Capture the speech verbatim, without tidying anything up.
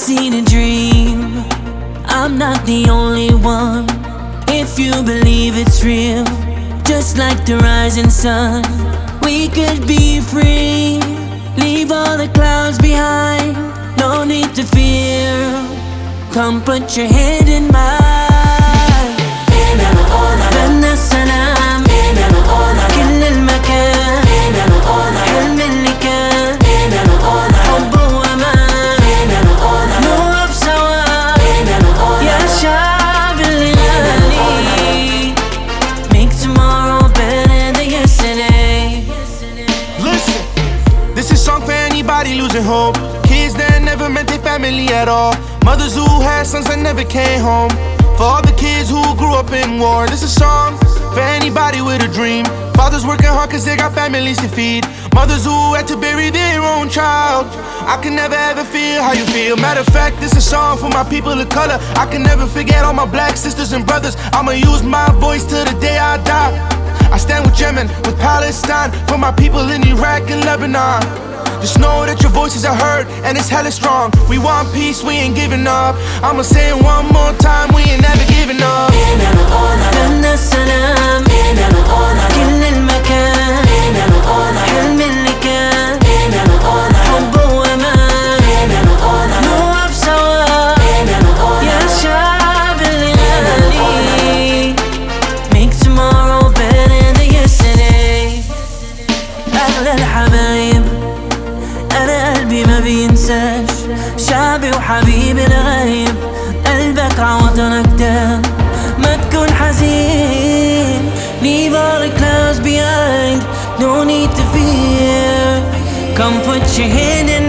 seen a dream. I'm not the only one. If you believe it's real, just like the rising sun, we could be free. Leave all the clouds behind, no need to fear. Come put your hand in mine. بدنا السلام كل المكان، حلم اللي كان حب وأمان. نوقف سوا يا شعب اللي غالي. Make tomorrow better than yesterday. Listen, this is a song for anybody losing hope. Kids that never met their family at all. Mothers who had sons that never came home. For all the kids who grew up in war. This is a song for anybody with a dream. Fathers working hard cause they got families to feed. Mothers who had to bury their own child. I can never ever feel how you feel. Matter of fact, this is a song for my people of color. I can never forget all my black sisters and brothers. I'ma use my voice till the day I die. I stand with Yemen, with Palestine, for my people in Iraq and Lebanon. Just know that your voices are heard and it's hella strong. We want peace, we ain't giving up. I'ma say it one more time, we ain't never giving up. بدنا السلام كل المكان، حلم اللي كان حب وأمان. نوقف سوا يا شعب اللي غالي. Make tomorrow better than yesterday. أغلى الحبايب أنا قلبي ما بينساش، شعبي وحبيبي الغايب. قلبك عوضنك ده ما تكون حزين. Leave all the clouds behind, no need to fear. Come put your hand in